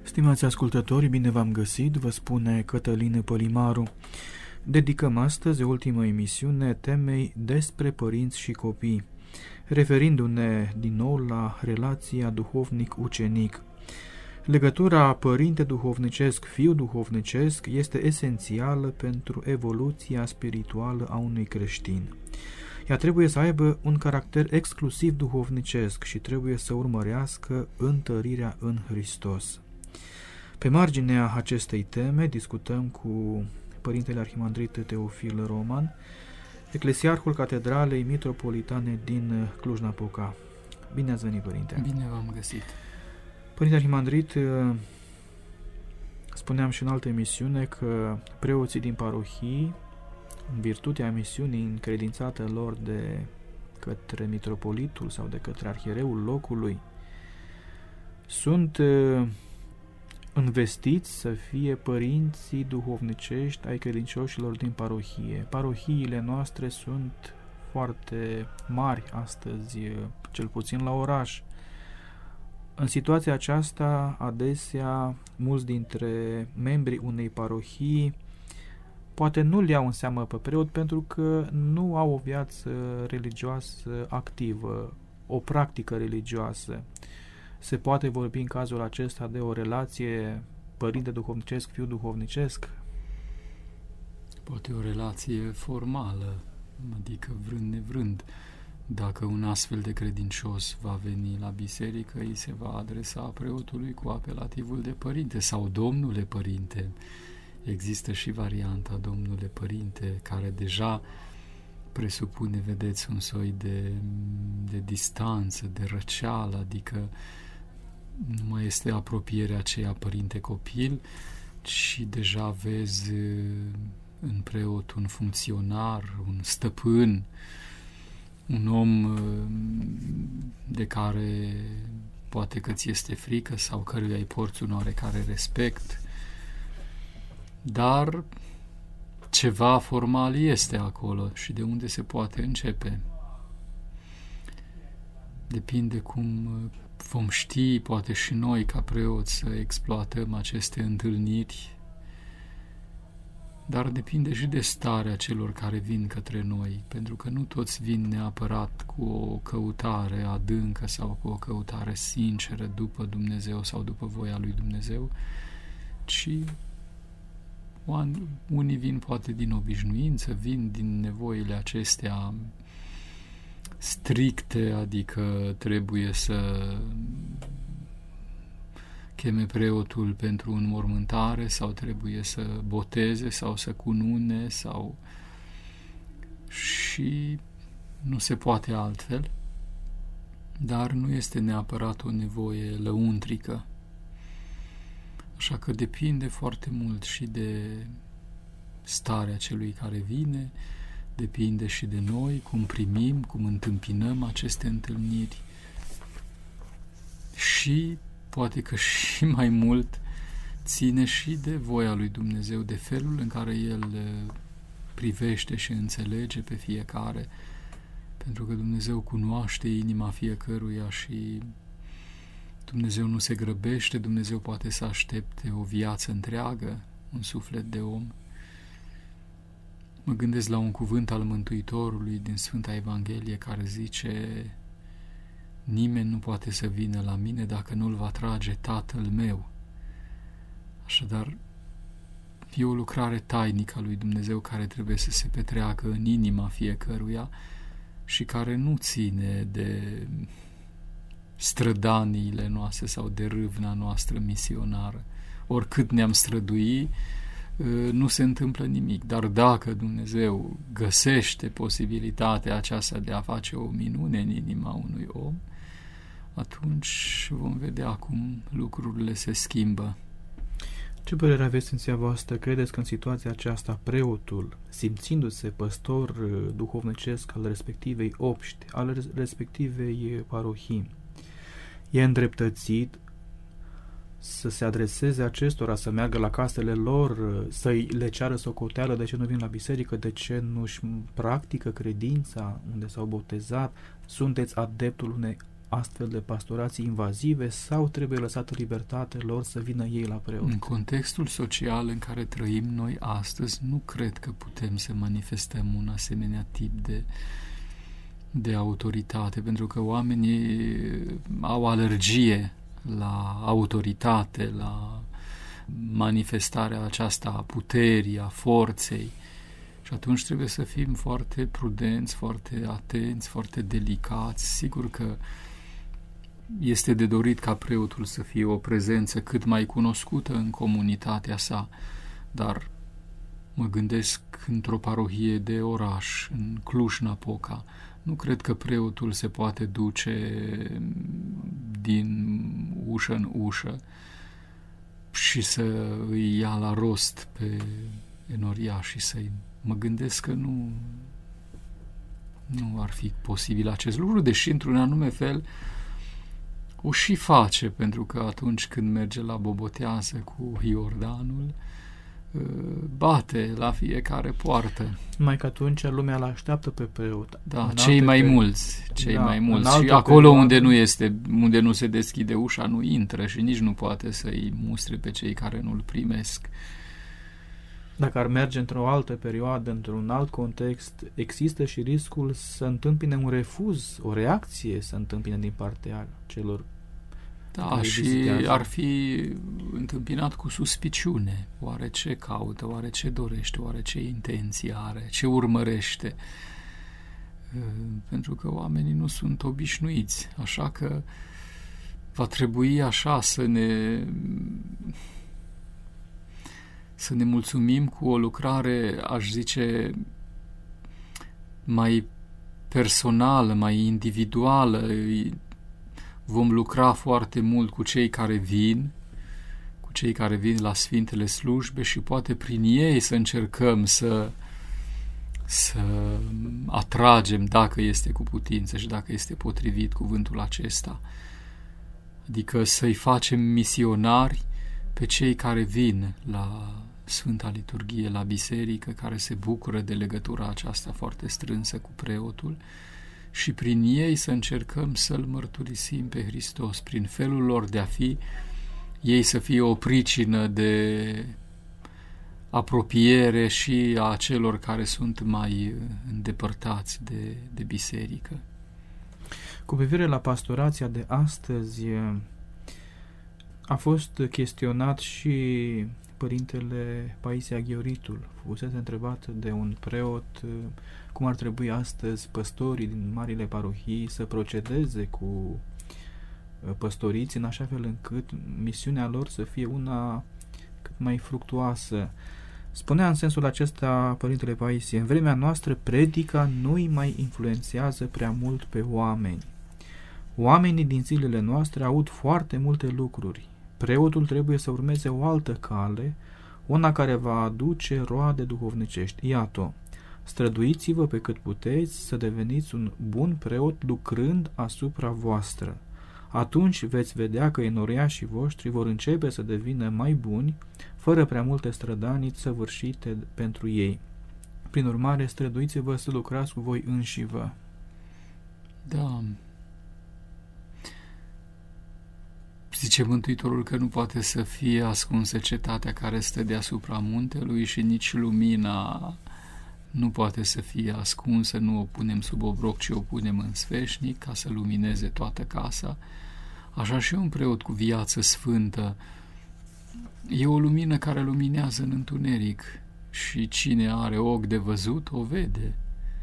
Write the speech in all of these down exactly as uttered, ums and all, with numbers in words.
Stimați ascultători, bine v-am găsit, vă spune Cătălin Pălimaru. Dedicăm astăzi ultima emisiune temei despre părinți și copii, referindu-ne din nou la relația duhovnic-ucenic. Legătura părinte duhovnicesc, fiu duhovnicesc este esențială pentru evoluția spirituală a unui creștin. Ea trebuie să aibă un caracter exclusiv duhovnicesc și trebuie să urmărească întărirea în Hristos. Pe marginea acestei teme discutăm cu Părintele Arhimandrit Teofil Roman, Eclesiarhul Catedralei Mitropolitane din Cluj-Napoca. Bine ați venit, Părinte! Bine v-am găsit! Părinte Arhimandrit, spuneam și în altă emisiune că preoții din parohii, în virtutea misiunii încredințată lor de către mitropolitul sau de către arhiereul locului, sunt învestiți să fie părinții duhovnicești ai credincioșilor din parohie. Parohiile noastre sunt foarte mari astăzi, cel puțin la oraș. În situația aceasta, adesea, mulți dintre membrii unei parohii poate nu le iau în seamă pe preot pentru că nu au o viață religioasă activă, o practică religioasă. Se poate vorbi în cazul acesta de o relație părinte duhovnicesc, fiu duhovnicesc? Poate o relație formală, adică vrând nevrând. Dacă un astfel de credincios va veni la biserică, îi se va adresa preotului cu apelativul de părinte sau domnule părinte. Există și varianta domnule părinte, care deja presupune, vedeți, un soi de, de distanță, de răceală, adică nu mai este apropierea aceea părinte-copil, ci deja vezi în preot un funcționar, un stăpân, un om de care poate că ți este frică sau căruia îi porți un oarecare respect, dar ceva formal este acolo și de unde se poate începe. Depinde cum vom ști, poate și noi ca preoți, să exploatăm aceste întâlniri, dar depinde și de starea celor care vin către noi, pentru că nu toți vin neapărat cu o căutare adâncă sau cu o căutare sinceră după Dumnezeu sau după voia lui Dumnezeu, ci unii vin poate din obișnuință, vin din nevoile acestea stricte, adică trebuie să cheme preotul pentru înmormântare sau trebuie să boteze sau să cunune sau și nu se poate altfel, dar nu este neapărat o nevoie lăuntrică. Așa că depinde foarte mult și de starea celui care vine, depinde și de noi, cum primim, cum întâmpinăm aceste întâlniri și poate că și mai mult ține și de voia lui Dumnezeu, de felul în care El privește și înțelege pe fiecare, pentru că Dumnezeu cunoaște inima fiecăruia și Dumnezeu nu se grăbește, Dumnezeu poate să aștepte o viață întreagă, un suflet de om. Mă gândesc la un cuvânt al Mântuitorului din Sfânta Evanghelie care zice: nimeni nu poate să vină la mine dacă nu-l va trage Tatăl meu. Așadar, e o lucrare tainică a lui Dumnezeu care trebuie să se petreacă în inima fiecăruia și care nu ține de strădaniile noastre sau de râvna noastră misionară. Oricât ne-am strădui, nu se întâmplă nimic. Dar dacă Dumnezeu găsește posibilitatea aceasta de a face o minune în inima unui om, atunci vom vedea cum lucrurile se schimbă. Ce părere aveți, Sfinția voastră? Credeți că în situația aceasta preotul, simțindu-se păstor duhovnicesc al respectivei obști, al respectivei parohii, e îndreptățit să se adreseze acestora, să meargă la casele lor, să le ceară socoteală de ce nu vin la biserică, de ce nu-și practică credința unde s-au botezat? Sunteți adeptul unei astfel de pastorații invazive sau trebuie lăsată libertate lor să vină ei la preot? În contextul social în care trăim noi astăzi, nu cred că putem să manifestăm un asemenea tip de, de autoritate, pentru că oamenii au alergie la autoritate, la manifestarea aceasta a puterii, a forței. Și atunci trebuie să fim foarte prudenți, foarte atenți, foarte delicați. Sigur că este de dorit ca preotul să fie o prezență cât mai cunoscută în comunitatea sa, dar mă gândesc într-o parohie de oraș, în Cluj-Napoca. Nu cred că preotul se poate duce din ușă în ușă și să îi ia la rost pe enoriași și să-i... Mă gândesc că nu, nu ar fi posibil acest lucru, deși într-un anume fel o și face, pentru că atunci când merge la bobotează cu Iordanul, bate la fiecare poartă. Mai că atunci lumea l-așteaptă pe preot. Da, cei mai pe... mulți, cei da, mai mulți. Și acolo perioadă... unde nu este, unde nu se deschide ușa, nu intră și nici nu poate să-i mustre pe cei care nu-l primesc. Dacă ar merge într-o altă perioadă, într-un alt context, există și riscul să întâmpine un refuz, o reacție să întâmpine din partea celor. Da, și vizitează. Ar fi întâmpinat cu suspiciune. Oare ce caută, oare ce dorește, oare ce intenție are, ce urmărește. Pentru că oamenii nu sunt obișnuiți, așa că va trebui așa să ne... să ne mulțumim cu o lucrare, aș zice, mai personală, mai individuală. Vom lucra foarte mult cu cei care vin, cu cei care vin la Sfintele Slujbe și poate prin ei să încercăm să, să atragem, dacă este cu putință și dacă este potrivit cuvântul acesta. Adică să-i facem misionari pe cei care vin la Sfânta Liturghie, la biserică, care se bucură de legătura aceasta foarte strânsă cu preotul și prin ei să încercăm să-L mărturisim pe Hristos, prin felul lor de a fi, ei să fie o pricină de apropiere și a celor care sunt mai îndepărtați de, de biserică. Cu privire la pastorația de astăzi, a fost chestionat și părintele Paisie Aghioritul. Fusese întrebat de un preot cum ar trebui astăzi păstorii din marile parohii să procedeze cu păstoriți în așa fel încât misiunea lor să fie una cât mai fructuoasă. Spunea în sensul acesta părintele Paisie: în vremea noastră predica nu îi mai influențează prea mult pe oameni. Oamenii din zilele noastre aud foarte multe lucruri. Preotul trebuie să urmeze o altă cale, una care va aduce roade duhovnicești. Iată, străduiți-vă pe cât puteți să deveniți un bun preot lucrând asupra voastră. Atunci veți vedea că enoriașii voștri vor începe să devină mai buni, fără prea multe strădanii săvârșite pentru ei. Prin urmare, străduiți-vă să lucrați cu voi înșivă. Da. Zice Mântuitorul că nu poate să fie ascunsă cetatea care stă deasupra muntelui și nici lumina nu poate să fie ascunsă, nu o punem sub obroc, ci o punem în sfeșnic ca să lumineze toată casa. Așa și un preot cu viață sfântă e o lumină care luminează în întuneric și cine are ochi de văzut o vede.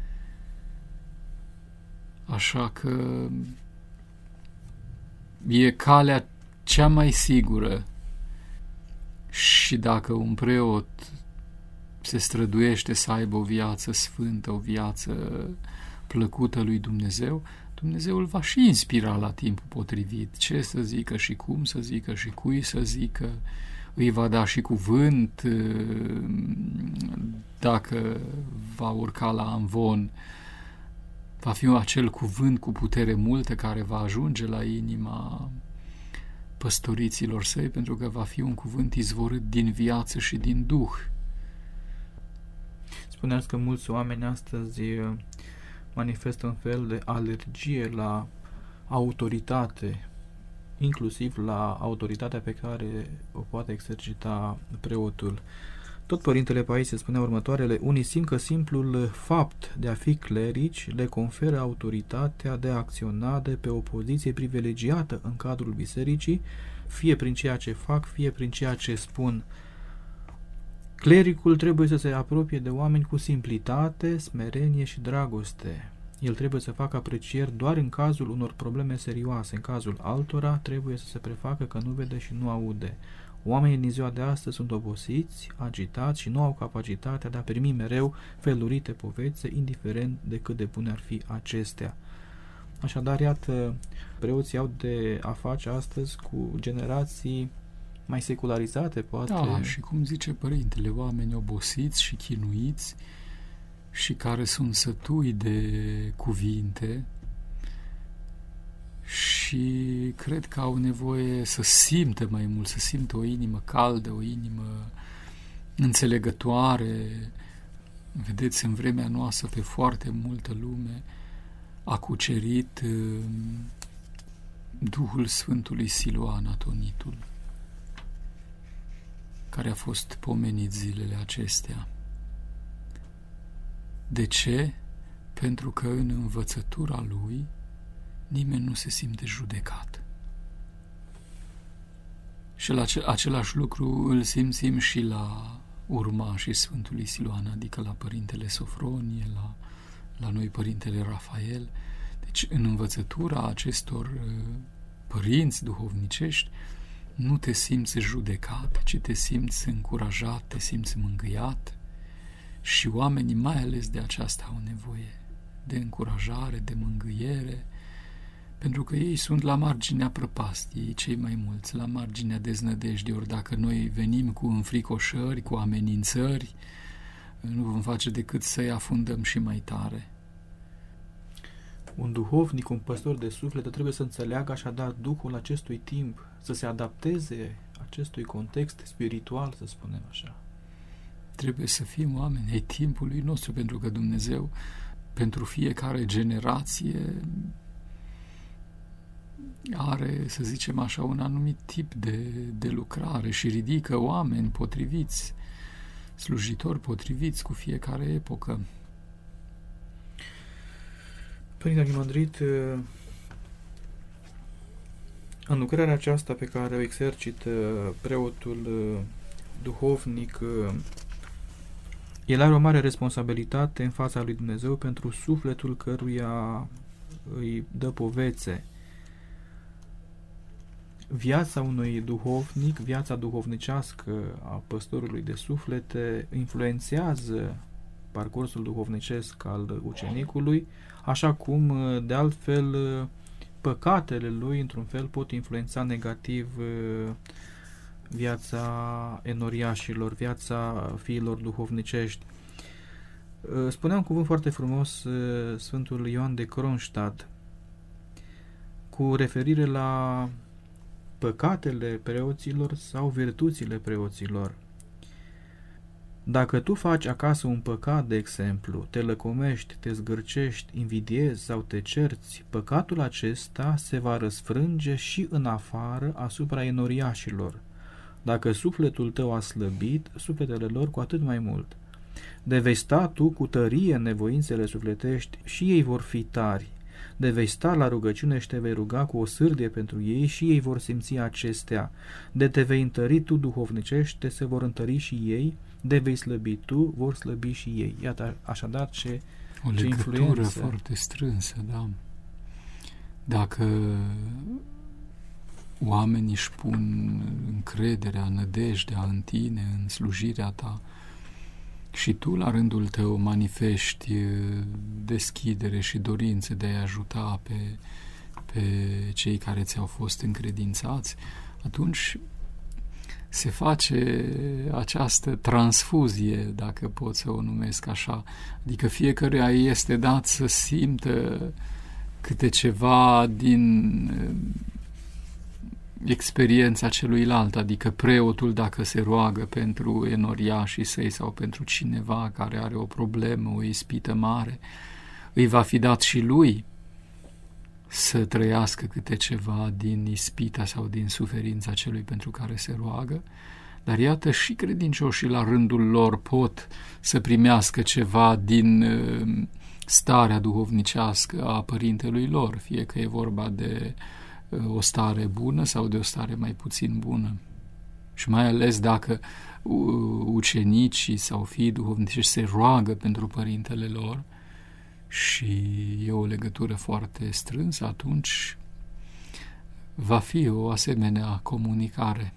Așa că e calea cea mai sigură și dacă un preot se străduiește să aibă o viață sfântă, o viață plăcută lui Dumnezeu, Dumnezeu îl va și inspira la timpul potrivit, ce să zică și cum să zică și cui să zică, îi va da și cuvânt dacă va urca la amvon, va fi acel cuvânt cu putere multă care va ajunge la inima păstoriților săi, pentru că va fi un cuvânt izvorât din viață și din Duh. Spuneați că mulți oameni astăzi manifestă un fel de alergie la autoritate, inclusiv la autoritatea pe care o poate exercita preotul. Tot Părintele Paisie spunea următoarele: unii simt că simplul fapt de a fi clerici le conferă autoritatea de a acționa de pe o poziție privilegiată în cadrul bisericii, fie prin ceea ce fac, fie prin ceea ce spun. Clericul trebuie să se apropie de oameni cu simplitate, smerenie și dragoste. El trebuie să facă aprecieri doar în cazul unor probleme serioase. În cazul altora trebuie să se prefacă că nu vede și nu aude. Oamenii din ziua de astăzi sunt obosiți, agitați și nu au capacitatea de a primi mereu felurite povețe, indiferent de cât de bune ar fi acestea. Așadar, iată, preoții au de a face astăzi cu generații mai secularizate, poate. Da, și cum zice Părintele, oameni obosiți și chinuiți și care sunt sătui de cuvinte și cred că au nevoie să simtă mai mult, să simtă o inimă caldă, o inimă înțelegătoare. Vedeți, în vremea noastră, pe foarte multă lume a cucerit Duhul Sfântului Siluan Atonitul, care a fost pomenit zilele acestea. De ce? Pentru că în învățătura lui nimeni nu se simte judecat. Și la același lucru îl simțim și la urmașii Sfântului Siluan, adică la Părintele Sofronie, la, la noi Părintele Rafael. Deci în învățătura acestor părinți duhovnicești nu te simți judecat, ci te simți încurajat, te simți mângâiat și oamenii mai ales de aceasta au nevoie, de încurajare, de mângâiere, pentru că ei sunt la marginea prăpastiei, cei mai mulți, la marginea deznădejdii. Ori dacă noi venim cu înfricoșări, cu amenințări, nu vom face decât să-i afundăm și mai tare. Un duhovnic, un păstor de suflet trebuie să înțeleagă așadar Duhul acestui timp, să se adapteze acestui context spiritual, să spunem așa. Trebuie să fim oameni ai timpului nostru, pentru că Dumnezeu, pentru fiecare generație, are, să zicem așa, un anumit tip de, de lucrare și ridică oameni potriviți, slujitori potriviți cu fiecare epocă. Părinte Arhimandrit, în lucrarea aceasta pe care o exercită preotul duhovnic, el are o mare responsabilitate în fața lui Dumnezeu pentru sufletul căruia îi dă povețe. Viața unui duhovnic, viața duhovnicească a păstorului de suflete influențează parcursul duhovnicesc al ucenicului, așa cum, de altfel, păcatele lui, într-un fel, pot influența negativ viața enoriașilor, viața fiilor duhovnicești. Spunea un cuvânt foarte frumos Sfântul Ioan de Kronstadt cu referire la păcatele preoților sau virtuțile preoților. Dacă tu faci acasă un păcat, de exemplu, te lăcomești, te zgârcești, invidiezi sau te cerți, păcatul acesta se va răsfrânge și în afară asupra enoriașilor. Dacă sufletul tău a slăbit, sufletele lor cu atât mai mult. De vei sta tu cu tărie în nevoințele sufletești și ei vor fi tari. De vei sta la rugăciune și te vei ruga cu o sârdie pentru ei și ei vor simți acestea. De te vei întări tu duhovnicește, se vor întări și ei. De vei slăbi tu, vor slăbi și ei. Iată așadar ce o ce legătură influență. foarte strânsă, da. Dacă oamenii își pun încrederea, nădejdea în tine, în slujirea ta, și tu la rândul tău manifesti deschidere și dorință de a ajuta pe, pe cei care ți-au fost încredințați, atunci se face această transfuzie, dacă pot să o numesc așa, adică fiecăruia este dat să simtă câte ceva din experiența celuilalt, adică preotul, dacă se roagă pentru enoriașii săi sau pentru cineva care are o problemă, o ispită mare, îi va fi dat și lui să trăiască câte ceva din ispita sau din suferința celui pentru care se roagă, dar iată și credincioșii la rândul lor pot să primească ceva din starea duhovnicească a părintelui lor, fie că e vorba de o stare bună sau de o stare mai puțin bună. Și mai ales dacă ucenicii sau fiii duhovnicești se roagă pentru părintele lor și e o legătură foarte strânsă, atunci va fi o asemenea comunicare.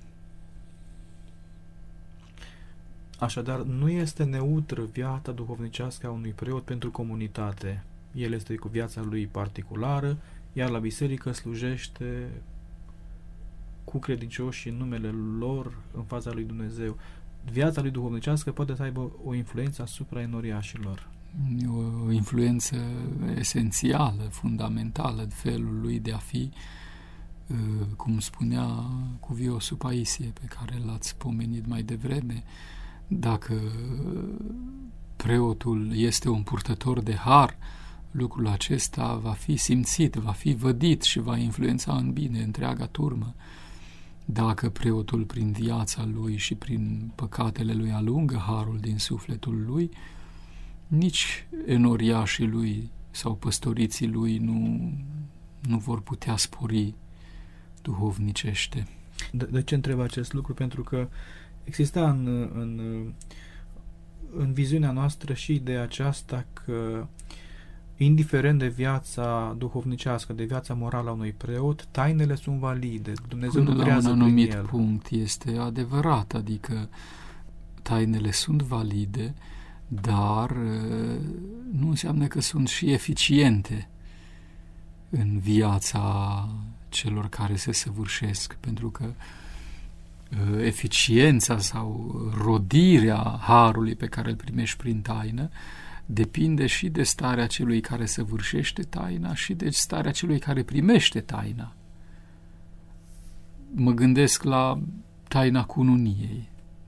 Așadar, nu este neutră viața duhovnicească a unui preot pentru comunitate. El este cu viața lui particulară, iar la biserică slujește cu credincioși în numele lor în fața lui Dumnezeu. Viața lui duhovnicească poate să aibă o influență asupra enoriașilor. O influență esențială, fundamentală de felul lui de a fi, cum spunea cuviosul Paisie, pe care l-ați pomenit mai devreme. Dacă preotul este un purtător de har, lucrul acesta va fi simțit, va fi vădit și va influența în bine întreaga turmă. Dacă preotul prin viața lui și prin păcatele lui alungă harul din sufletul lui, nici enoriașii lui sau păstoriții lui nu, nu vor putea spori duhovnicește. De, de ce întreb acest lucru? Pentru că exista în, în, în viziunea noastră și ideea aceasta că, indiferent de viața duhovnicească, de viața morală a unui preot, tainele sunt valide. Dumnezeu Până lucrează la un anumit prin el. punct este adevărat, adică tainele sunt valide, dar nu înseamnă că sunt și eficiente în viața celor care se săvârșesc, pentru că eficiența sau rodirea harului pe care îl primești prin taină depinde și de starea celui care săvârșește taina și de starea celui care primește taina. Mă gândesc la taina cununiei.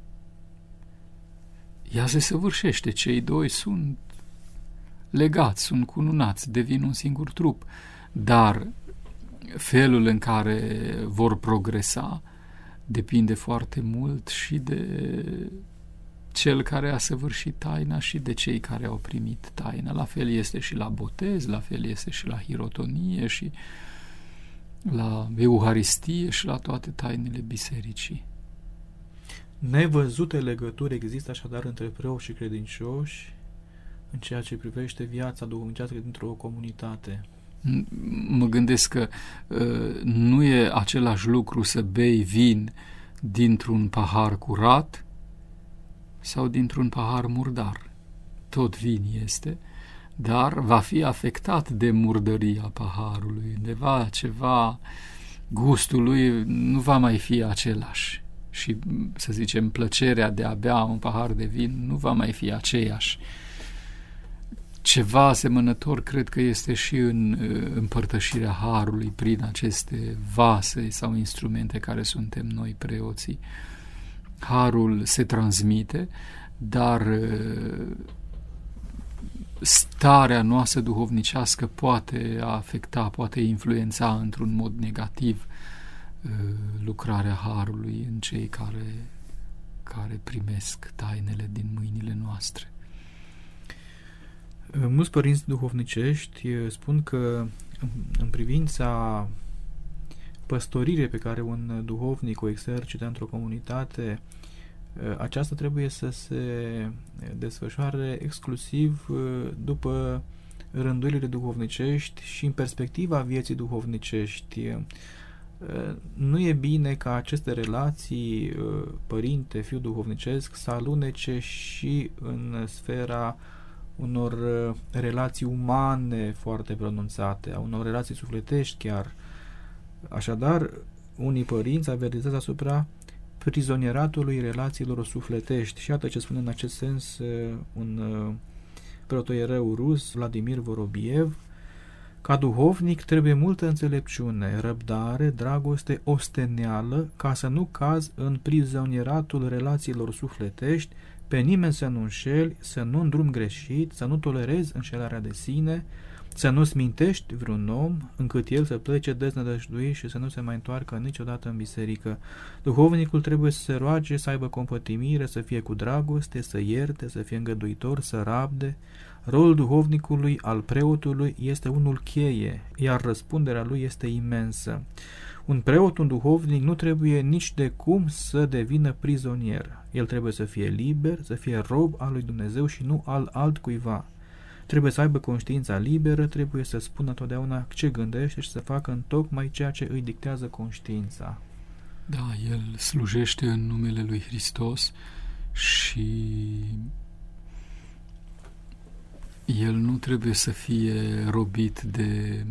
Ea se săvârșește, cei doi sunt legați, sunt cununați, devin un singur trup, dar felul în care vor progresa depinde foarte mult și de cel care a săvârșit taina și de cei care au primit taina. La fel este și la botez, la fel este și la hirotonie și la euharistie și la toate tainele bisericii. Nevăzute legături există așadar între preoți și credincioși în ceea ce privește viața duhovnicească dintr-o comunitate. Mă gândesc că uh, nu e același lucru să bei vin dintr-un pahar curat sau dintr-un pahar murdar. Tot vin este, dar va fi afectat de murdăria paharului. Undeva ceva, gustul lui nu va mai fi același. Și, să zicem, plăcerea de a bea un pahar de vin nu va mai fi aceeași. Ceva asemănător cred că este și în împărtășirea harului prin aceste vase sau instrumente care suntem noi preoții. Harul se transmite, dar starea noastră duhovnicească poate afecta, poate influența într-un mod negativ lucrarea harului în cei care, care primesc tainele din mâinile noastre. Mulți părinți duhovnicești spun că în privința păstoririi pe care un duhovnic o exercită într-o comunitate, aceasta trebuie să se desfășoare exclusiv după rânduielile duhovnicești și în perspectiva vieții duhovnicești. Nu e bine ca aceste relații părinte-fiu duhovnicesc să alunece și în sfera unor relații umane foarte pronunțate, a unor relații sufletești chiar. Așadar, unii părinți avertizează asupra prizonieratului relațiilor sufletești. Și iată ce spune în acest sens un protoiereu rus, Vladimir Vorobiev: ca duhovnic trebuie multă înțelepciune, răbdare, dragoste, osteneală, ca să nu cazi în prizonieratul relațiilor sufletești, pe nimeni să nu înșeli, să nu îndrumi greșit, să nu tolerezi înșelarea de sine, să nu smintești vreun om încât el să plece deznădăjduit și să nu se mai întoarcă niciodată în biserică. Duhovnicul trebuie să se roage, să aibă compătimire, să fie cu dragoste, să ierte, să fie îngăduitor, să rabde. Rolul duhovnicului, al preotului, este unul cheie, iar răspunderea lui este imensă. Un preot, un duhovnic, nu trebuie nici de cum să devină prizonier. El trebuie să fie liber, să fie rob al lui Dumnezeu și nu al altcuiva. Trebuie să aibă conștiința liberă, trebuie să spună totdeauna ce gândește și să facă întocmai ceea ce îi dictează conștiința. Da, el slujește în numele lui Hristos și el nu trebuie să fie robit de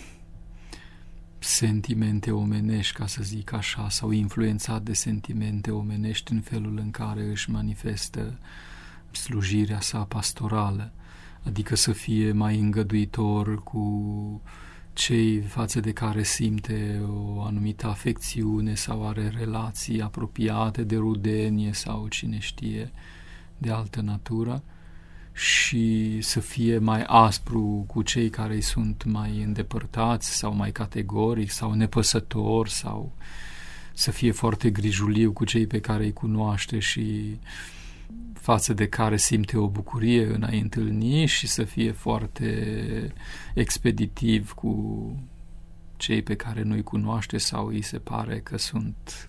sentimente omenești, ca să zic așa, sau influențat de sentimente omenești în felul în care își manifestă slujirea sa pastorală, adică să fie mai îngăduitor cu cei față de care simte o anumită afecțiune sau are relații apropiate de rudenie sau cine știe de altă natură, și să fie mai aspru cu cei care îi sunt mai îndepărtați sau mai categoric sau nepăsător, sau să fie foarte grijuliu cu cei pe care îi cunoaște și față de care simte o bucurie în a-i întâlni, și să fie foarte expeditiv cu cei pe care nu-i cunoaște sau îi se pare că sunt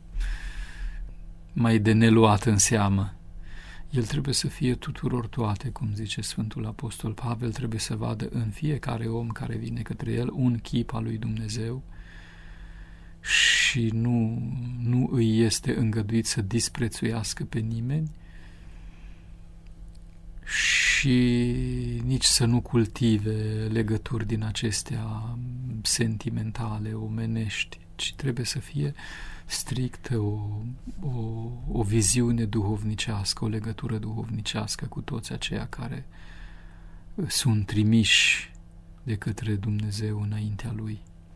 mai de neluat în seamă. El trebuie să fie tuturor toate, cum zice Sfântul Apostol Pavel, trebuie să vadă în fiecare om care vine către el un chip al lui Dumnezeu și nu, nu îi este îngăduit să disprețuiască pe nimeni și nici să nu cultive legături din acestea sentimentale, omenești, ci trebuie să fie strict o, o, o viziune duhovnicească, o legătură duhovnicească cu toți aceia care sunt trimiși de către Dumnezeu înaintea Lui.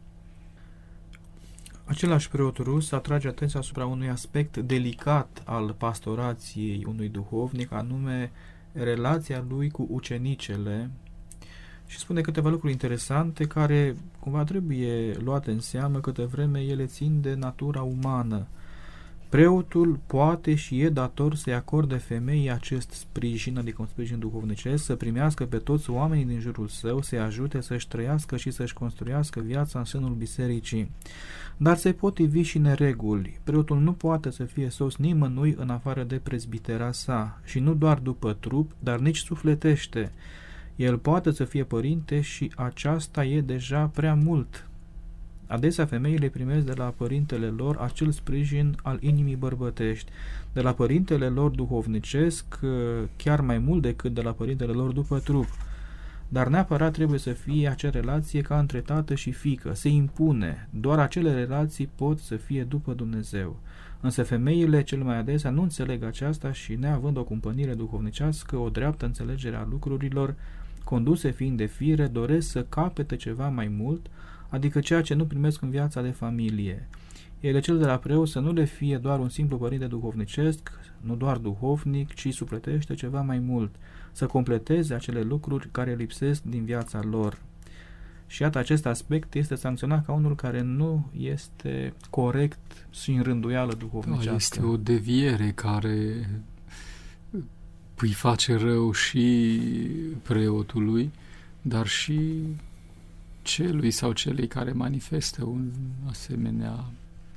Același preot rus atrage atenția asupra unui aspect delicat al pastorației unui duhovnic, anume relația lui cu ucenicele, și spune câteva lucruri interesante care cumva trebuie luate în seamă câtă vreme ele țin de natura umană. Preotul poate și e dator să-i acorde femeii acest sprijin, adică un sprijin duhovnicesc, să primească pe toți oamenii din jurul său, să-i ajute să-și trăiască și să-și construiască viața în sânul bisericii. Dar se potrivi și nereguli. Preotul nu poate să fie sos nimănui în afară de prezbitera sa, și nu doar după trup, dar nici sufletește. El poate să fie părinte și aceasta e deja prea mult. Adesea femeile primesc de la părintele lor acel sprijin al inimii bărbătești, de la părintele lor duhovnicesc, chiar mai mult decât de la părintele lor după trup. Dar neapărat trebuie să fie acea relație ca între tată și fiică, se impune. Doar acele relații pot să fie după Dumnezeu. Însă femeile cel mai adesea nu înțeleg aceasta și, neavând o cumpănire duhovnicească, o dreaptă înțelegere a lucrurilor, conduse fiind de fire, doresc să capete ceva mai mult, adică ceea ce nu primesc în viața de familie. Ele cel de la preot să nu le fie doar un simplu părinte duhovnicesc, nu doar duhovnic, ci supletește ceva mai mult, să completeze acele lucruri care lipsesc din viața lor. Și iată, acest aspect este sancționat ca unul care nu este corect și în rânduială duhovnicească. Da, este o deviere care îi face rău și preotului, dar și celui sau celei care manifestă un asemenea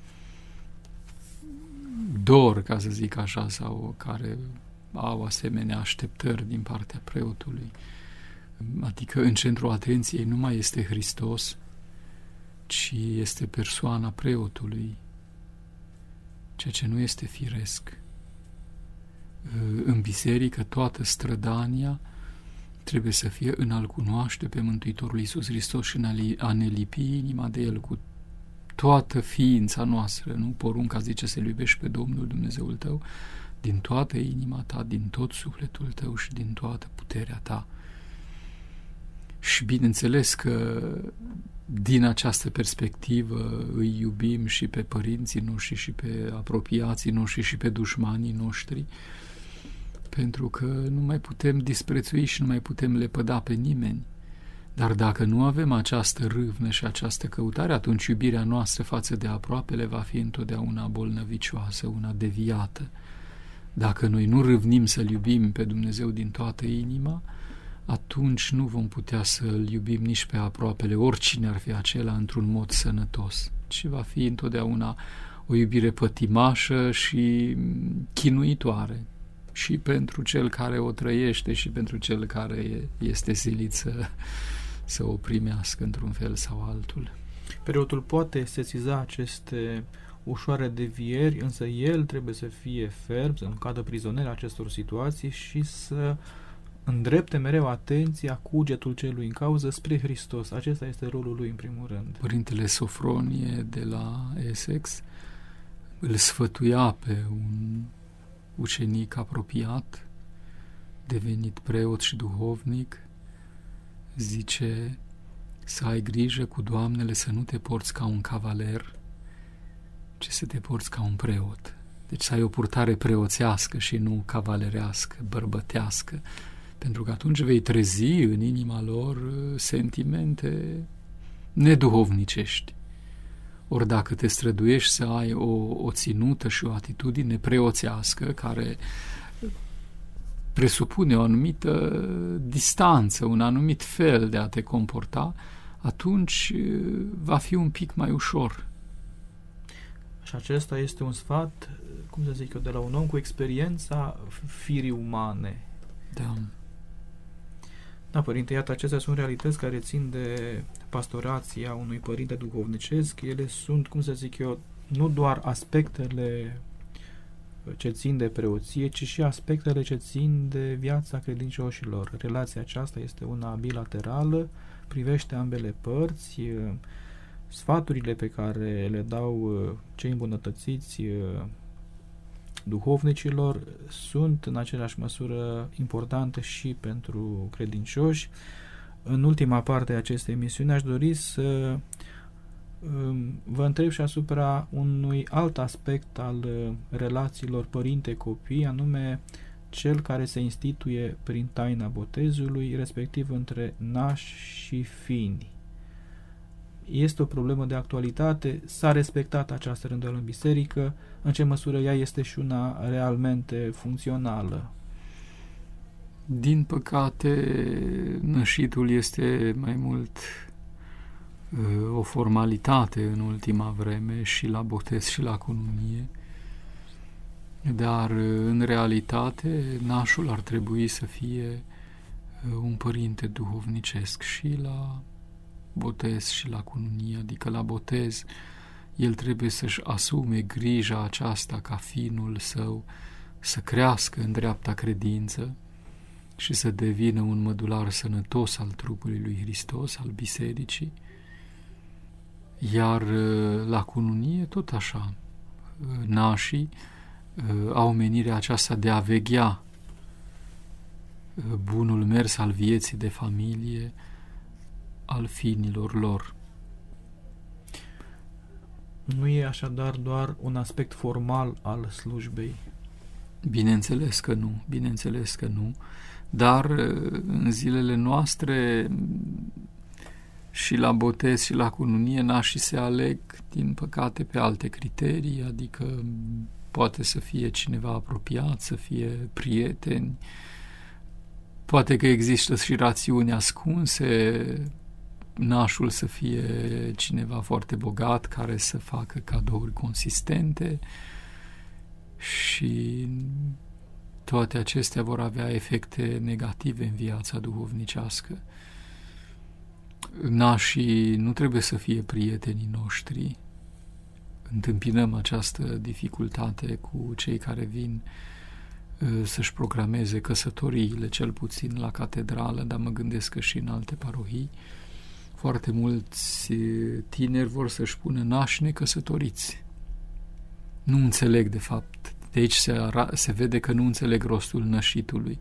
dor, ca să zic așa, sau care au asemenea așteptări din partea preotului. Adică în centrul atenției nu mai este Hristos, ci este persoana preotului, ceea ce nu este firesc. În biserică toată strădania trebuie să fie în a-L cunoaște pe Mântuitorul Iisus Hristos și în a ne lipi inima de El cu toată ființa noastră. Nu? Porunca zice să-L iubești pe Domnul Dumnezeul tău din toată inima ta, din tot sufletul tău și din toată puterea ta. Și bineînțeles că din această perspectivă îi iubim și pe părinții noștri și pe apropiații noștri și pe dușmanii noștri, pentru că nu mai putem disprețui și nu mai putem lepăda pe nimeni. Dar dacă nu avem această râvnă și această căutare, atunci iubirea noastră față de aproapele va fi întotdeauna bolnăvicioasă, una deviată. Dacă noi nu râvnim să-L iubim pe Dumnezeu din toată inima, atunci nu vom putea să-L iubim nici pe aproapele, oricine ar fi acela, într-un mod sănătos, ci va fi întotdeauna o iubire pătimașă și chinuitoare, și pentru cel care o trăiește și pentru cel care este silit să, să o primească într-un fel sau altul. Preotul poate sesiza aceste ușoare devieri, însă el trebuie să fie ferm, să nu cadă prizonier acestor situații și să îndrepte mereu atenția, cugetul celui în cauză spre Hristos. Acesta este rolul lui în primul rând. Părintele Sofronie de la Essex îl sfătuia pe un ucenic apropiat, devenit preot și duhovnic, zice să ai grijă cu doamnele să nu te porți ca un cavaler, ci să te porți ca un preot. Deci să ai o purtare preoțească și nu cavalerească, bărbătească, pentru că atunci vei trezi în inima lor sentimente neduhovnicești. Ori dacă te străduiești să ai o, o ținută și o atitudine preoțească care presupune o anumită distanță, un anumit fel de a te comporta, atunci va fi un pic mai ușor. Și acesta este un sfat, cum să zic eu, de la un om cu experiența firii umane. Da. Da, părinte, iată, acestea sunt realități care țin de pastorația unui părinte duhovnicesc. Ele sunt, cum să zic eu, nu doar aspectele ce țin de preoție, ci și aspectele ce țin de viața credincioșilor. Relația aceasta este una bilaterală, privește ambele părți. Sfaturile pe care le dau cei îmbunătățiți duhovnicilor sunt în același măsură importante și pentru credincioși. În ultima parte a acestei emisiuni aș dori să vă întreb și asupra unui alt aspect al relațiilor părinte-copii, anume cel care se instituie prin taina botezului, respectiv între nași și fini. Este o problemă de actualitate, s-a respectat această rânduială în biserică, în ce măsură ea este și una realmente funcțională? Din păcate, nășitul este mai mult uh, o formalitate în ultima vreme și la botez și la cununie, dar în realitate nașul ar trebui să fie uh, un părinte duhovnicesc și la botez și la cununie, adică la botez el trebuie să-și asume grija aceasta ca finul său să crească în dreapta credință și să devină un mădular sănătos al trupului lui Hristos, al bisericii. Iar la cununie tot așa, nașii au menirea aceasta de a veghea bunul mers al vieții de familie al fiinilor lor. Nu e așadar doar un aspect formal al slujbei? Bineînțeles că nu, bineînțeles că nu, dar în zilele noastre și la botez și la cununie nașii se aleg, din păcate, pe alte criterii, adică poate să fie cineva apropiat, să fie prieteni, poate că există și rațiuni ascunse, nașul să fie cineva foarte bogat care să facă cadouri consistente și toate acestea vor avea efecte negative în viața duhovnicească. Nașii nu trebuie să fie prietenii noștri. Întâmpinăm această dificultate cu cei care vin să-și programeze căsătoriile, cel puțin la catedrală, dar mă gândesc că și în alte parohii. Foarte mulți tineri vor să-și pună nași necăsătoriți. Nu înțeleg, de fapt. De aici se, ara- se vede că nu înțeleg rostul nășitului.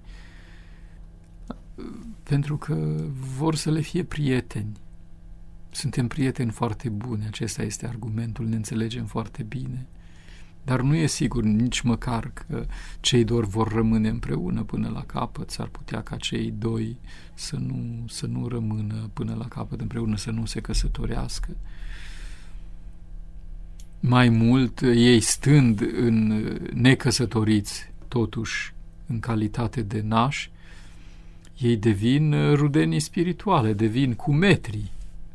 Pentru că vor să le fie prieteni. Suntem prieteni foarte buni, acesta este argumentul, ne înțelegem foarte bine. dar nu e sigur nici măcar că cei doi vor rămâne împreună până la capăt. S-ar putea ca cei doi să nu, să nu rămână până la capăt împreună, să nu se căsătorească. Mai mult, ei stând în necăsătoriți, totuși în calitate de nași, ei devin rudenii spirituale, devin cumetrii.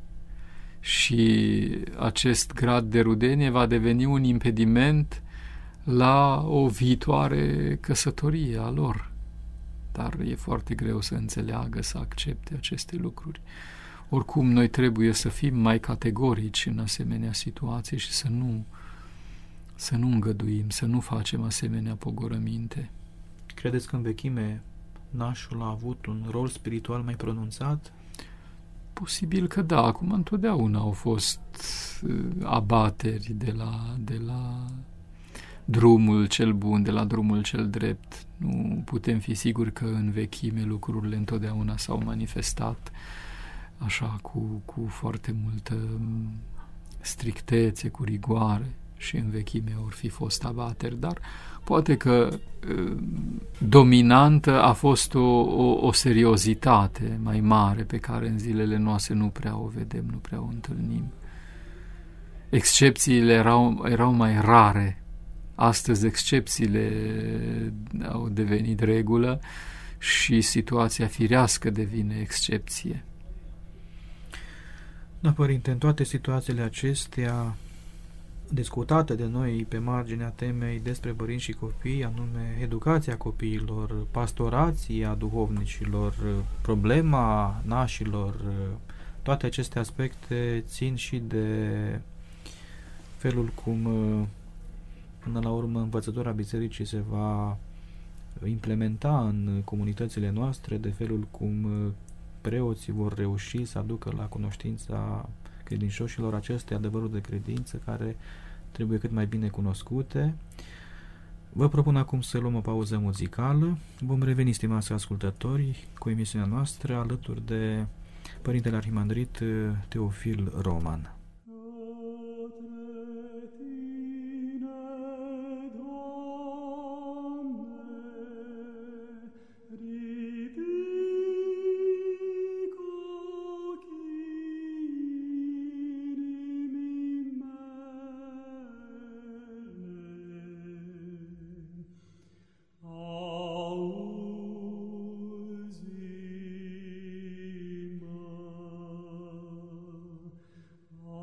Și acest grad de rudenie va deveni un impediment la o viitoare căsătorie a lor. Dar e foarte greu să înțeleagă, să accepte aceste lucruri. Oricum, noi trebuie să fim mai categorici în asemenea situații și să nu, să nu îngăduim, să nu facem asemenea pogorăminte. Credeți că în vechime nașul a avut un rol spiritual mai pronunțat? Posibil că da, acum întotdeauna au fost abateri de la, de la drumul cel bun, de la drumul cel drept. Nu putem fi siguri că în vechime lucrurile întotdeauna s-au manifestat așa cu, cu foarte multă strictețe, cu rigoare, și în vechime or fi fost abateri, dar poate că dominantă a fost o, o, o seriozitate mai mare pe care în zilele noastre nu prea o vedem, nu prea o întâlnim. Excepțiile erau, erau mai rare. Astăzi excepțiile au devenit regulă și situația firească devine excepție. Da, Părinte, în toate situațiile acestea discutate de noi pe marginea temei despre părinți și copii, anume educația copiilor, pastorația duhovnicilor, problema nașilor, toate aceste aspecte țin și de felul cum până la urmă învățătura bisericii se va implementa în comunitățile noastre, de felul cum preoții vor reuși să aducă la cunoștința credincioșilor aceste adevăruri de credință care trebuie cât mai bine cunoscute. Vă propun acum să luăm o pauză muzicală. Vom reveni, stimați ascultători, cu emisiunea noastră alături de Părintele Arhimandrit Teofil Roman. Oh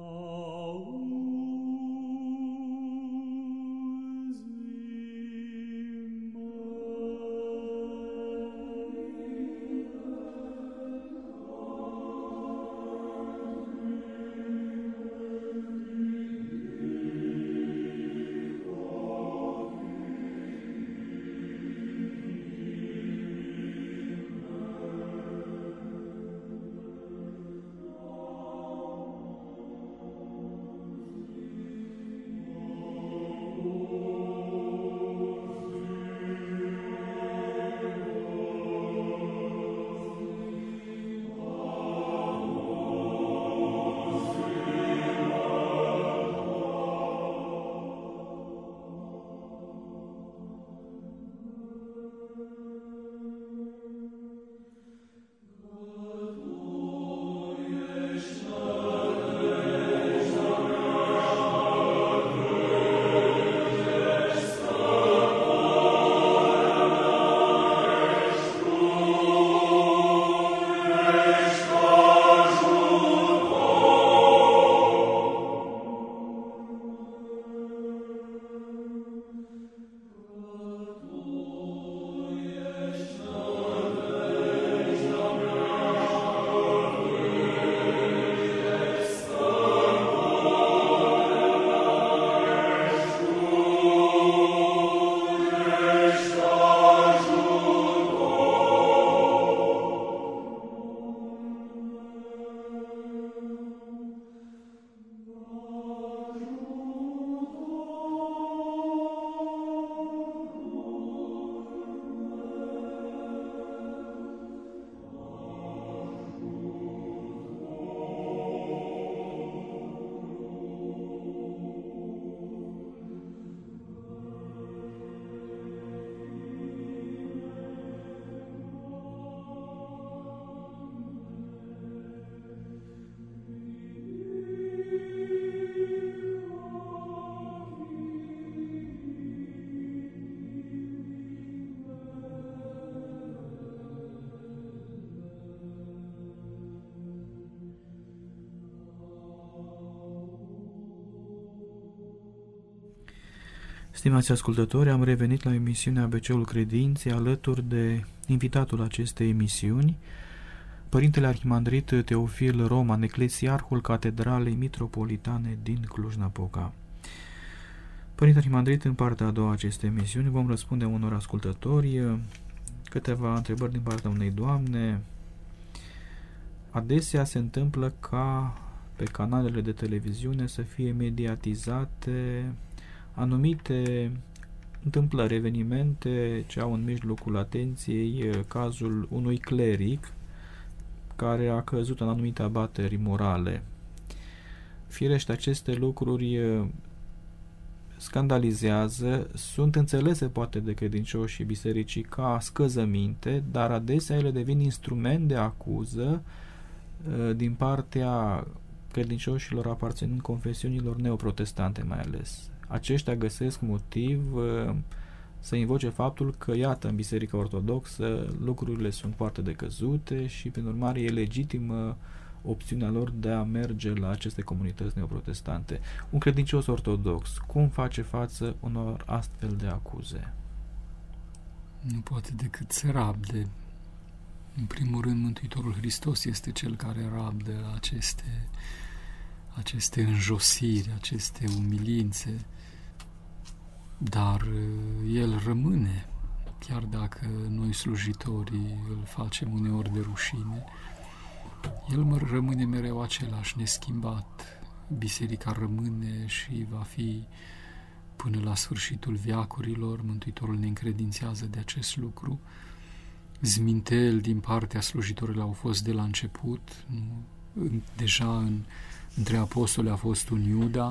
Stimați ascultători, am revenit la emisiunea A B C-ul Credinței alături de invitatul acestei emisiuni, Părintele Arhimandrit Teofil Roman, eclesiarhul Catedralei Mitropolitane din Cluj-Napoca. Părinte Arhimandrit, în partea a doua acestei emisiuni vom răspunde unor ascultători câteva întrebări din partea unei doamne. Adesea se întâmplă ca pe canalele de televiziune să fie mediatizate anumite întâmplări, evenimente ce au în mijlocul atenției cazul unui cleric care a căzut în anumite abateri morale. Firește, aceste lucruri scandalizează, sunt înțelese poate de credincioșii bisericii ca scăzăminte, dar adesea ele devin instrument de acuză din partea credincioșilor aparținând confesiunilor neoprotestante mai ales. Aceștia găsesc motiv să invoce faptul că, iată, în Biserica Ortodoxă lucrurile sunt foarte decăzute și, prin urmare, e legitimă opțiunea lor de a merge la aceste comunități neoprotestante. Un credincios ortodox, cum face față unor astfel de acuze? Nu poate decât să rabde. În primul rând, Mântuitorul Hristos este Cel care rabdă aceste, aceste înjosiri, aceste umilințe, dar El rămâne, chiar dacă noi slujitorii îl facem uneori de rușine, El rămâne mereu același, neschimbat. Biserica rămâne și va fi până la sfârșitul veacurilor. Mântuitorul ne încredințează de acest lucru. Zminteli din partea slujitorilor au fost de la început. Deja în, între apostoli a fost un Iuda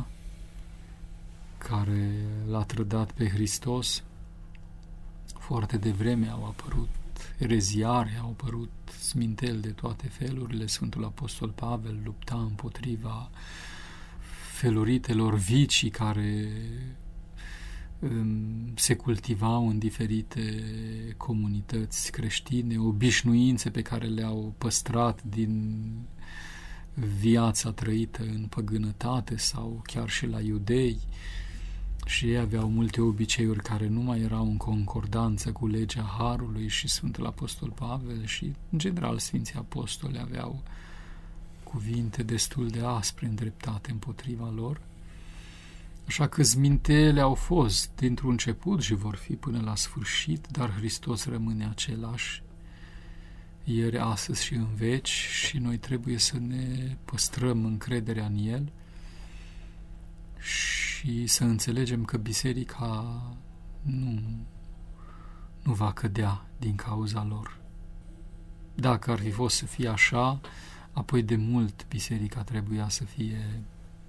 care l-a trădat pe Hristos. Foarte devreme au apărut ereziare, au apărut sminteli de toate felurile. Sfântul Apostol Pavel lupta împotriva feluritelor vicii care se cultivau în diferite comunități creștine, obișnuințe pe care le-au păstrat din viața trăită în păgânătate sau chiar și la iudei, și ei aveau multe obiceiuri care nu mai erau în concordanță cu legea Harului, și Sfântul Apostol Pavel și, în general, Sfinții Apostoli aveau cuvinte destul de aspre îndreptate împotriva lor. Așa că zmintele au fost dintr-un început și vor fi până la sfârșit, dar Hristos rămâne același ieri, astăzi și în veci, și noi trebuie să ne păstrăm încrederea în El și să înțelegem că biserica nu, nu va cădea din cauza lor. Dacă ar fi fost să fie așa, apoi de mult biserica trebuia să fie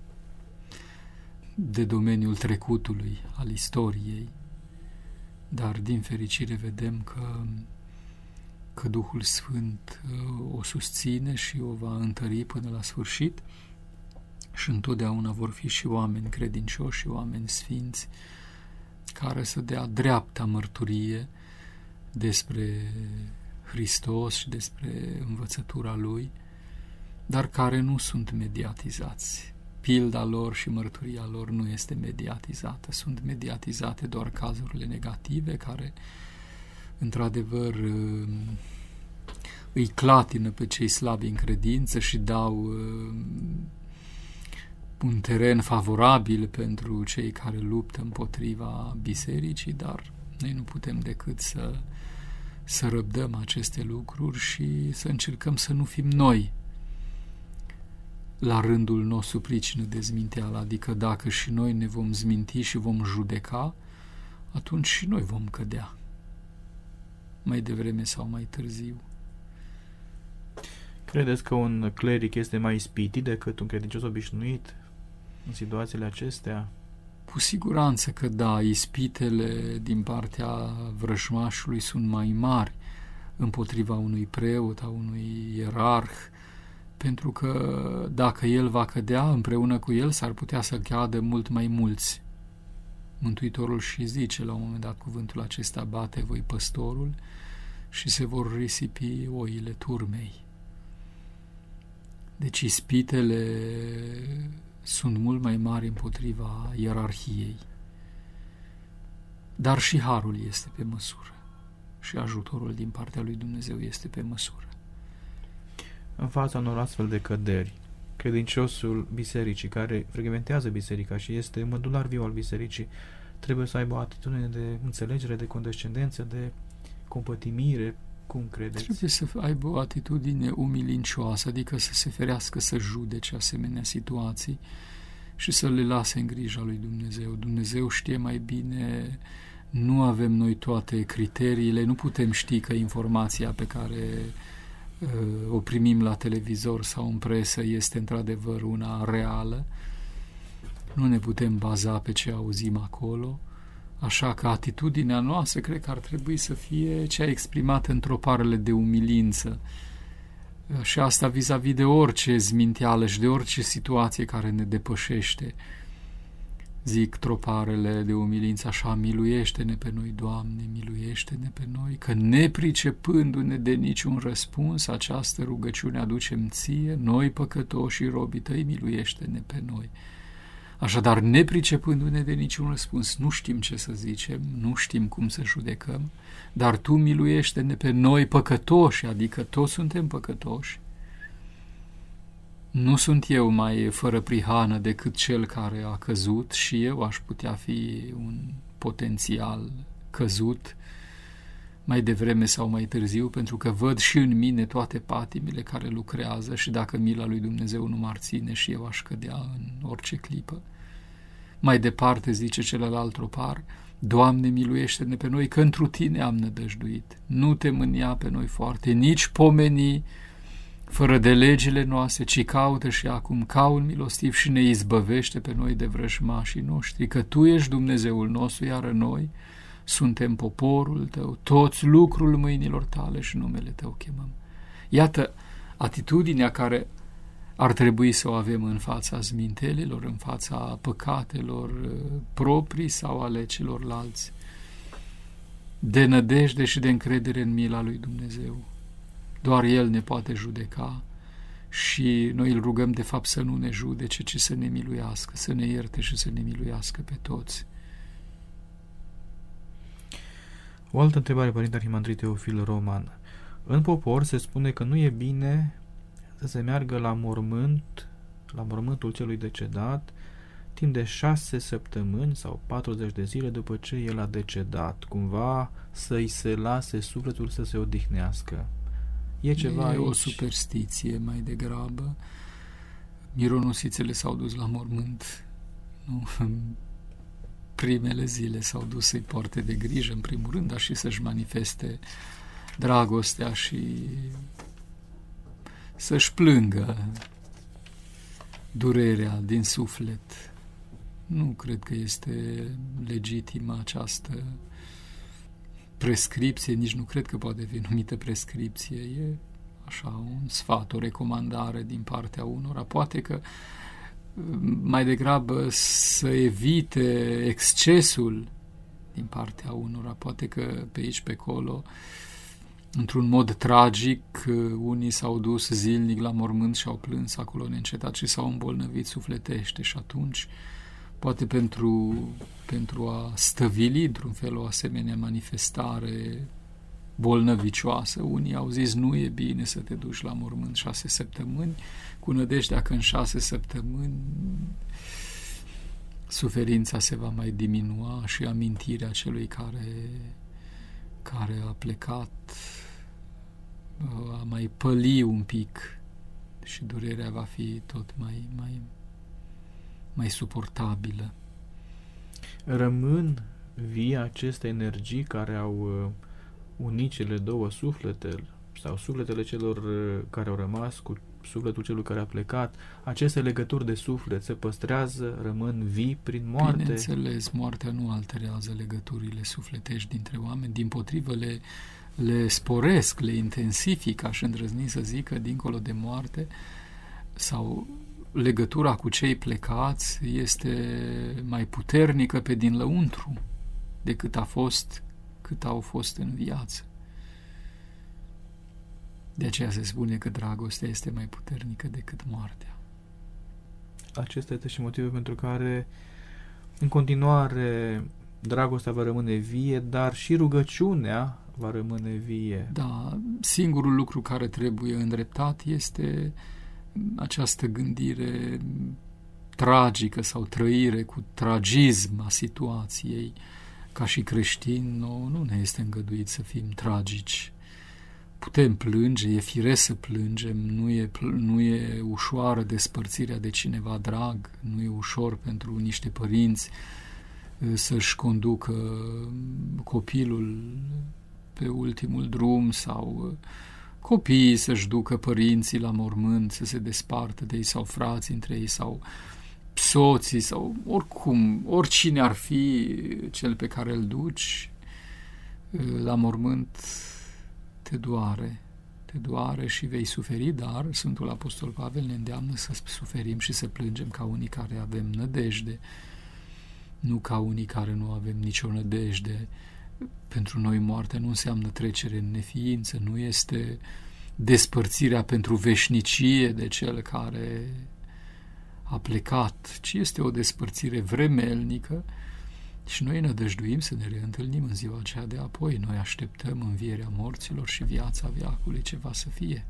de domeniul trecutului, al istoriei, dar din fericire vedem că, că Duhul Sfânt o susține și o va întări până la sfârșit, și întotdeauna vor fi și oameni credincioși și oameni sfinți care să dea dreapta mărturie despre Hristos și despre învățătura Lui, dar care nu sunt mediatizați. Pilda lor și mărturia lor nu este mediatizată. Sunt mediatizate doar cazurile negative care, într-adevăr, îi clatină pe cei slabi în credință și dau un teren favorabil pentru cei care luptă împotriva bisericii, dar noi nu putem decât să, să răbdăm aceste lucruri și să încercăm să nu fim noi la rândul nostru pricină de zminteală, adică dacă și noi ne vom zminti și vom judeca, atunci și noi vom cădea, mai devreme sau mai târziu. Credeți că un cleric este mai ispitit decât un credincios obișnuit în situațiile acestea? Cu siguranță că da, ispitele din partea vrăjmașului sunt mai mari împotriva unui preot, a unui ierarh, pentru că dacă el va cădea, împreună cu el s-ar putea să cadă mult mai mulți. Mântuitorul și zice la un moment dat cuvântul acesta: bate voi păstorul și se vor risipi oile turmei. Deci ispitele sunt mult mai mari împotriva ierarhiei. dar și harul este pe măsură și ajutorul din partea lui Dumnezeu este pe măsură. În fața unor astfel de căderi, credinciosul bisericii, care frecventează biserica și este mădular viu al bisericii, trebuie să aibă o atitudine de înțelegere, de condescendență, de compătimire. Cum credeți? Trebuie să aibă o atitudine umilincioasă, adică să se ferească să judece asemenea situații și să le lase în grija lui Dumnezeu. Dumnezeu știe mai bine, nu avem noi toate criteriile, nu putem ști că informația pe care uh, o primim la televizor sau în presă este într-adevăr una reală. Nu ne putem baza pe ce auzim acolo. Așa că atitudinea noastră cred că ar trebui să fie cea exprimată în troparele de umilință. Și asta vis-a-vis de orice zminteală și de orice situație care ne depășește. Zic troparele de umilință așa: miluiește-ne pe noi, Doamne, miluiește-ne pe noi, că nepricepându-ne de niciun răspuns, această rugăciune aducem ție, noi păcătoși și robii tăi, miluiește-ne pe noi. Așadar, nepricepându-ne de niciun răspuns, nu știm ce să zicem, nu știm cum să judecăm, dar Tu miluiește-ne pe noi păcătoși, adică toți suntem păcătoși. Nu sunt eu mai fără prihană decât cel care a căzut și eu aș putea fi un potențial căzut mai devreme sau mai târziu, pentru că văd și în mine toate patimile care lucrează și dacă mila lui Dumnezeu nu m-ar ține și eu aș cădea în orice clipă. Mai departe zice celălalt tropar: Doamne, miluiește-ne pe noi, că întru Tine am nădăjduit. Nu Te mânia pe noi foarte, nici pomeni fără de legile noastre, ci caută și acum ca un milostiv și ne izbăvește pe noi de vrăjmașii noștri, că Tu ești Dumnezeul nostru, iar noi suntem poporul Tău, toți lucrul mâinilor Tale și numele Tău chemăm. Iată atitudinea care ar trebui să o avem în fața zmintelilor, în fața păcatelor proprii sau ale celorlalți, de nădejde și de încredere în mila lui Dumnezeu. Doar El ne poate judeca și noi îl rugăm de fapt să nu ne judece, ci să ne miluiască, să ne ierte și să ne miluiască pe toți. O altă întrebare, Părinte Arhimandrit Teofil Roman. În popor se spune că nu e bine să se meargă la mormânt, la mormântul celui decedat, timp de șase săptămâni sau patruzeci de zile după ce el a decedat, cumva să-i se lase sufletul să se odihnească. E ceva E aici? O superstiție mai degrabă. Mironosițele s-au dus la mormânt, nu? Primele zile s-au dus să-i poarte de grijă, în primul rând, dar și să-și manifeste dragostea și să-și plângă durerea din suflet. Nu cred că este legitimă această prescripție, nici nu cred că poate fi numită prescripție. E așa un sfat, o recomandare din partea unora. Poate că mai degrabă să evite excesul din partea unora. Poate că pe aici, pe acolo, într-un mod tragic, unii s-au dus zilnic la mormânt și au plâns acolo neîncetat și s-au îmbolnăvit sufletește și atunci, poate pentru, pentru a stăvili într-un fel o asemenea manifestare bolnăvicioasă, unii au zis nu e bine să te duci la mormânt șase săptămâni, cu nădejdea că în șase săptămâni suferința se va mai diminua și amintirea celui care, care a plecat a mai păli un pic și durerea va fi tot mai, mai, mai suportabilă. Rămân vii aceste energii care au unit cele două suflete sau sufletele celor care au rămas cu sufletul celui care a plecat, aceste legături de suflet se păstrează, rămân vii prin moarte? Bineînțeles, moartea nu alterează legăturile sufletești dintre oameni, dimpotrivă le, le sporesc, le intensifică, aș îndrăzni să zic că dincolo de moarte sau legătura cu cei plecați este mai puternică pe din lăuntru decât a fost, cât au fost în viață. De aceea se spune că dragostea este mai puternică decât moartea. Acesta este și motivul pentru care în continuare dragostea va rămâne vie, dar și rugăciunea va rămâne vie. Da, singurul lucru care trebuie îndreptat este această gândire tragică sau trăire cu tragism a situației. Ca și creștini, nu, nu ne este îngăduit să fim tragici. Putem plânge, e firesc să plângem, nu e, nu e ușoară despărțirea de cineva drag, nu e ușor pentru niște părinți să-și conducă copilul pe ultimul drum sau copiii să-și ducă părinții la mormânt, să se despartă de ei sau frații între ei sau soții sau oricum, oricine ar fi cel pe care îl duci la mormânt, te doare, te doare și vei suferi, dar Sfântul Apostol Pavel ne îndeamnă să suferim și să plângem ca unii care avem nădejde, nu ca unii care nu avem nicio nădejde. Pentru noi moartea nu înseamnă trecere în neființă, nu este despărțirea pentru veșnicie de cel care a plecat, ci este o despărțire vremelnică și noi nădăjduim să ne reîntâlnim în ziua aceea de apoi. Noi așteptăm învierea morților și viața veacului ce va să fie.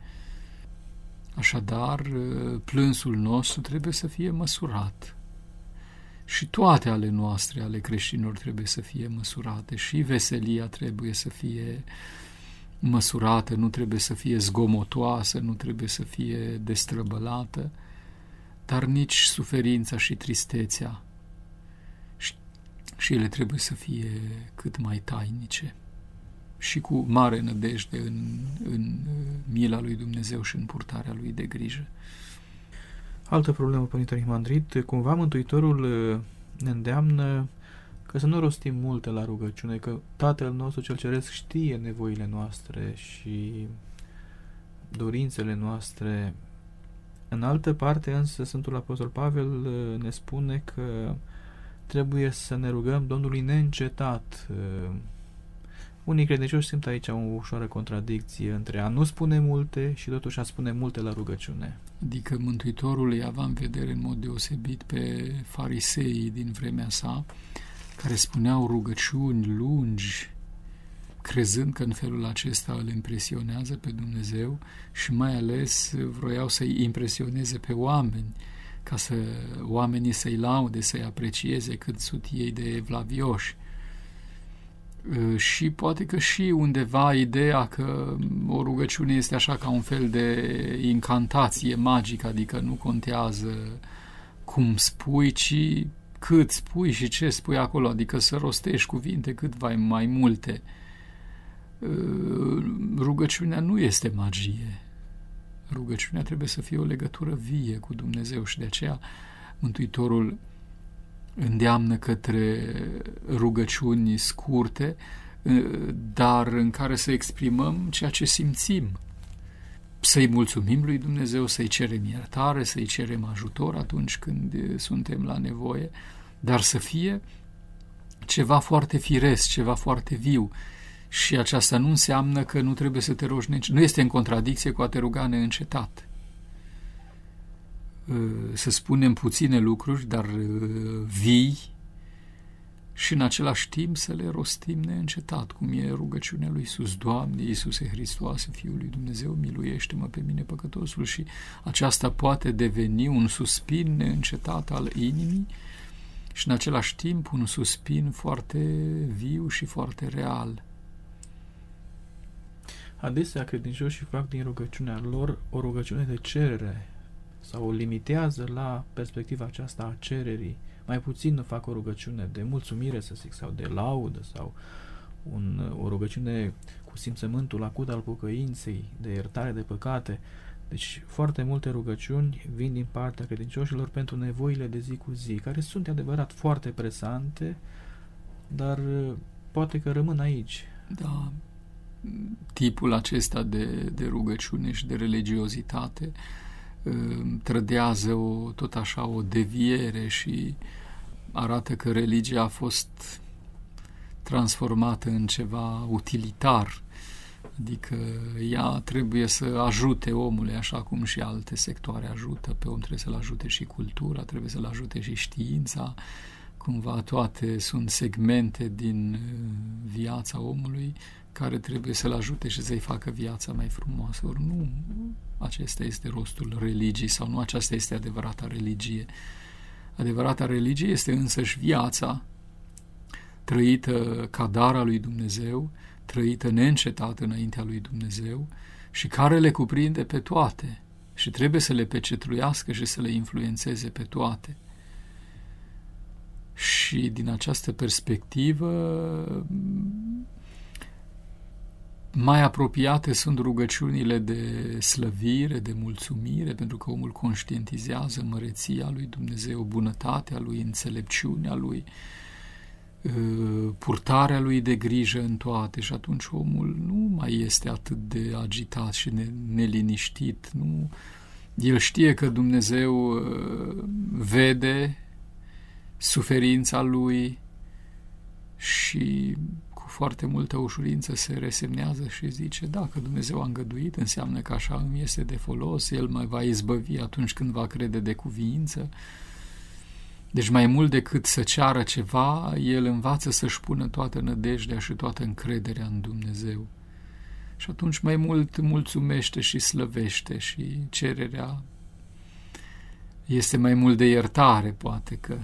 Așadar, plânsul nostru trebuie să fie măsurat. Și toate ale noastre, ale creștinilor, trebuie să fie măsurate. Și veselia trebuie să fie măsurată, nu trebuie să fie zgomotoasă, nu trebuie să fie destrăbălată, dar nici suferința și tristețea. Și, și ele trebuie să fie cât mai tainice și cu mare nădejde în, în mila lui Dumnezeu și în purtarea lui de grijă. Altă problemă, Părinte Arhimandrit, cumva Mântuitorul ne îndeamnă că să nu rostim multe la rugăciune, că Tatăl nostru cel Ceresc știe nevoile noastre și dorințele noastre. În altă parte, însă, Sfântul Apostol Pavel ne spune că trebuie să ne rugăm Domnului neîncetat. Unii credincioși simt aici o ușoară contradicție între a nu spune multe și totuși a spune multe la rugăciune. Adică Mântuitorul îi avea în vedere în mod deosebit pe fariseii din vremea sa, care spuneau rugăciuni lungi, crezând că în felul acesta îl impresionează pe Dumnezeu și mai ales vroiau să-i impresioneze pe oameni, ca să oamenii să-i laude, să-i aprecieze cât sunt ei de evlavioși. Și poate că și undeva ideea că o rugăciune este așa ca un fel de incantație magică, adică nu contează cum spui, ci cât spui și ce spui acolo, adică să rostești cuvinte cât vai mai multe. Rugăciunea nu este magie. Rugăciunea trebuie să fie o legătură vie cu Dumnezeu și de aceea Mântuitorul îndeamnă către rugăciuni scurte, dar în care să exprimăm ceea ce simțim. Să-i mulțumim lui Dumnezeu, să-i cerem iertare, să-i cerem ajutor atunci când suntem la nevoie, dar să fie ceva foarte firesc, ceva foarte viu. Și aceasta nu înseamnă că nu trebuie să te rogi neîncetat. Nu este în contradicție cu a te ruga neîncetat. Să spunem puține lucruri, dar vii, și în același timp să le rostim neîncetat, cum e rugăciunea lui Iisus: Doamne Iisuse Hristoase, Fiul lui Dumnezeu, miluiește-mă pe mine păcătosul. Și aceasta poate deveni un suspin neîncetat al inimii și în același timp un suspin foarte viu și foarte real. Adesea credincioșii fac din rugăciunea lor o rugăciune de cerere sau o limitează la perspectiva aceasta a cererii. Mai puțin nu fac o rugăciune de mulțumire, să zic, sau de laudă, sau un, o rugăciune cu simțământul acut al pocăinței, de iertare de păcate. Deci foarte multe rugăciuni vin din partea credincioșilor pentru nevoile de zi cu zi, care sunt adevărat foarte presante, dar poate că rămân aici. Da, tipul acesta de, de rugăciune și de religiozitate trădează o, tot așa o deviere și arată că religia a fost transformată în ceva utilitar, adică ea trebuie să ajute omul, așa cum și alte sectoare ajută pe om, trebuie să-l ajute și cultura, trebuie să-l ajute și știința, cumva toate sunt segmente din viața omului care trebuie să-l ajute și să-i facă viața mai frumoasă. Ori nu acesta este rostul religiei sau nu aceasta este adevărata religie. Adevărata religie este însăși viața trăită ca dar al lui Dumnezeu, trăită neîncetat înaintea lui Dumnezeu și care le cuprinde pe toate și trebuie să le pecetluiască și să le influențeze pe toate. Și din această perspectivă mai apropiate sunt rugăciunile de slăvire, de mulțumire, pentru că omul conștientizează măreția lui Dumnezeu, bunătatea lui, înțelepciunea lui, purtarea lui de grijă în toate și atunci omul nu mai este atât de agitat și neliniștit. Nu? El știe că Dumnezeu vede suferința lui și cu foarte multă ușurință se resemnează și zice, dacă Dumnezeu a îngăduit, înseamnă că așa îmi este de folos, El mă va izbăvi atunci când va crede de cuviință. Deci mai mult decât să ceară ceva, El învață să-și pună toată nădejdea și toată încrederea în Dumnezeu. Și atunci mai mult mulțumește și slăvește și cererea este mai mult de iertare, poate că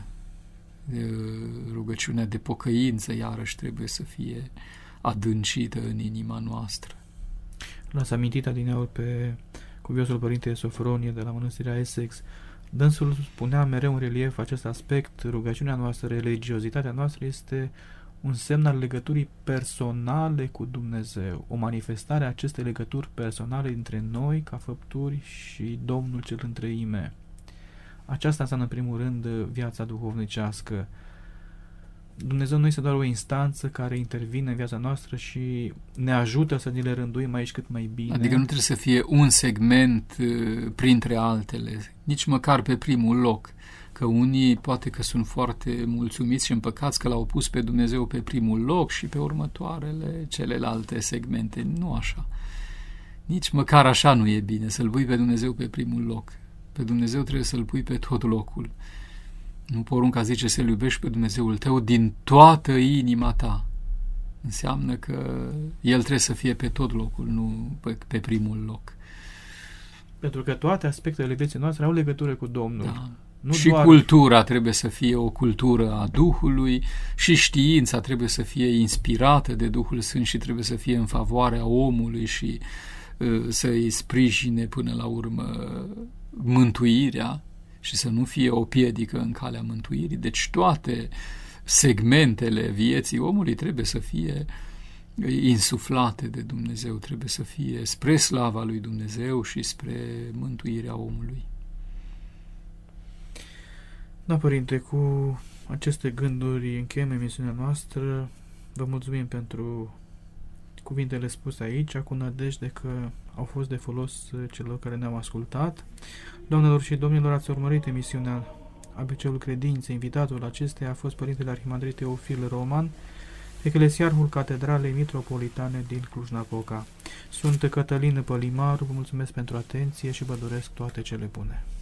rugăciunea de pocăință iarăși trebuie să fie adâncită în inima noastră. L-ați amintit adineauri pe cuviosul părinte Sofronie de la Mănăstirea Essex. Dânsul spunea mereu în relief acest aspect, rugăciunea noastră, religiozitatea noastră este un semn al legăturii personale cu Dumnezeu, o manifestare a acestei legături personale dintre noi ca făpturi și Domnul cel întreime. Aceasta înseamnă în primul rând viața duhovnicească. Dumnezeu nu este doar o instanță care intervine în viața noastră și ne ajută să ne le rânduim aici cât mai bine. Adică nu trebuie să fie un segment printre altele, nici măcar pe primul loc, că unii poate că sunt foarte mulțumiți și împăcați că l-au pus pe Dumnezeu pe primul loc și pe următoarele celelalte segmente. Nu așa. Nici măcar așa nu e bine, să-L pui pe Dumnezeu pe primul loc. Pe Dumnezeu trebuie să-L pui pe tot locul. Nu porunca zice să-L iubești pe Dumnezeul tău din toată inima ta. Înseamnă că El trebuie să fie pe tot locul, nu pe, pe primul loc. Pentru că toate aspectele vieții noastre au legătură cu Domnul. Da. Nu și doar... cultura trebuie să fie o cultură a Duhului și știința trebuie să fie inspirată de Duhul Sfânt și trebuie să fie în favoarea omului și uh, să îi sprijine până la urmă mântuirea și să nu fie o piedică în calea mântuirii. Deci toate segmentele vieții omului trebuie să fie insuflate de Dumnezeu, trebuie să fie spre slava lui Dumnezeu și spre mântuirea omului. Da, Părinte, cu aceste gânduri încheiem emisiunea noastră. Vă mulțumim pentru cuvintele spuse aici, cu nădejde că au fost de folos celor care ne-au ascultat. Doamnelor și domnilor, ați urmărit emisiunea A B C-ul Credinței. Invitatul acesteia a fost Părintele Arhimandrit Teofil Roman, eclesiarhul Catedralei Mitropolitane din Cluj-Napoca. Sunt Cătălin Pălimaru, vă mulțumesc pentru atenție și vă doresc toate cele bune.